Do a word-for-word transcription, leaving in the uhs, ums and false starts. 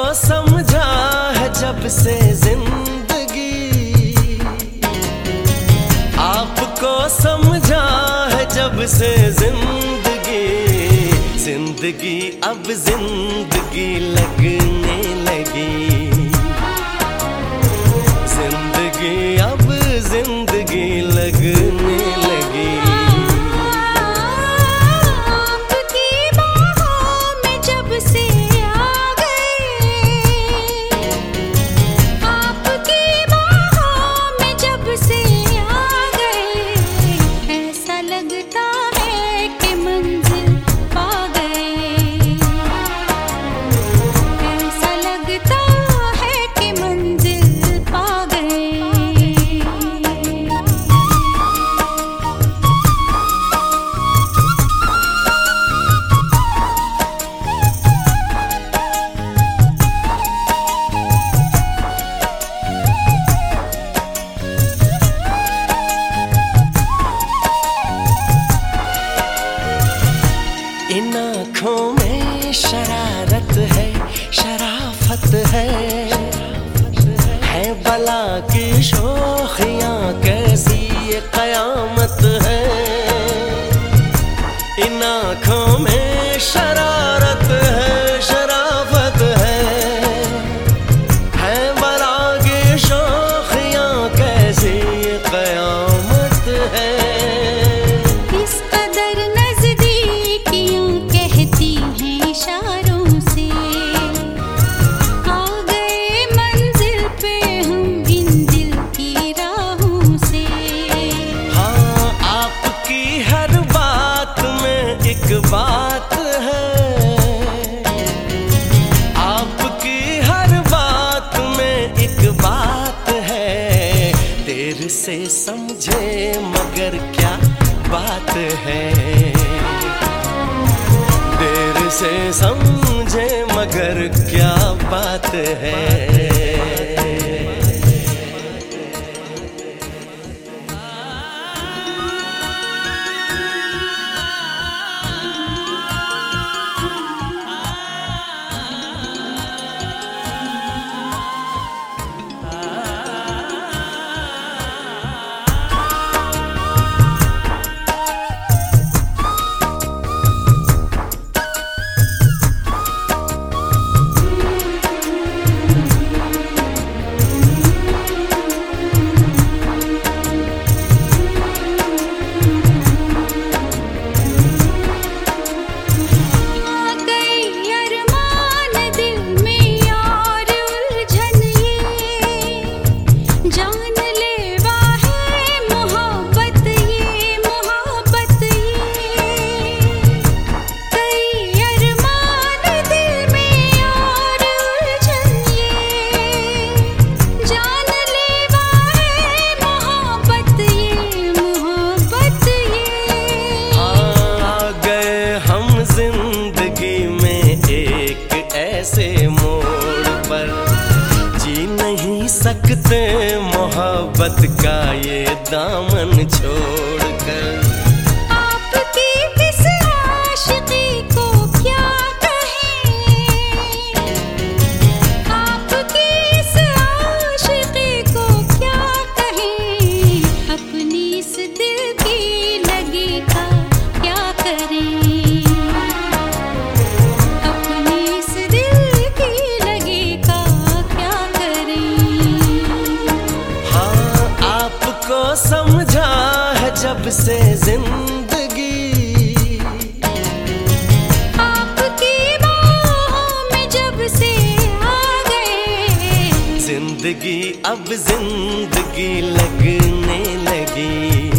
समझा है जब से जिंदगी, आपको समझा है जब से जिंदगी, जिंदगी अब जिंदगी लगने लगी, जिंदगी अब जिंदगी लगने लगी। इन आँखों में शरारत है, शराफत है, है बला की शोखियाँ कैसी ये कयामत है। इन आँखों में शरारत है, शराफत है, है बला की शोखियाँ कैसी ये कयामत है। बात है आपकी हर बात में एक बात है, देर से समझे मगर क्या बात है, देर से समझे मगर क्या बात है। जिंदगी में एक ऐसे मोड़ पर जी नहीं सकते मोहब्बत का ये दामन छोड़कर। आपकी इस आशिकी को क्या कहें, आपकी इस आशिकी को क्या कहें, अपनी इस दिल की लगी का क्या करें। समझा है जब से जिंदगी, आपकी बाहों में जब से आ गए, जिंदगी अब जिंदगी लगने लगी।